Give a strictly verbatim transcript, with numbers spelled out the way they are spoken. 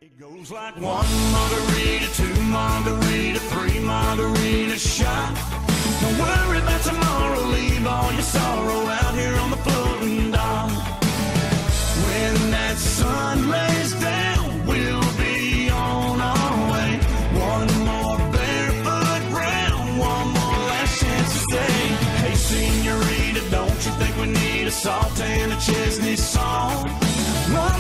It goes like one margarita, two margarita, three margarita shot. Don't worry about tomorrow, leave all your sorrow out here on the floating dock. When that sun lays down, we'll be on our way. One more barefoot round, one more last chance to say, hey senorita, don't you think we need a salt and a Chesney song? One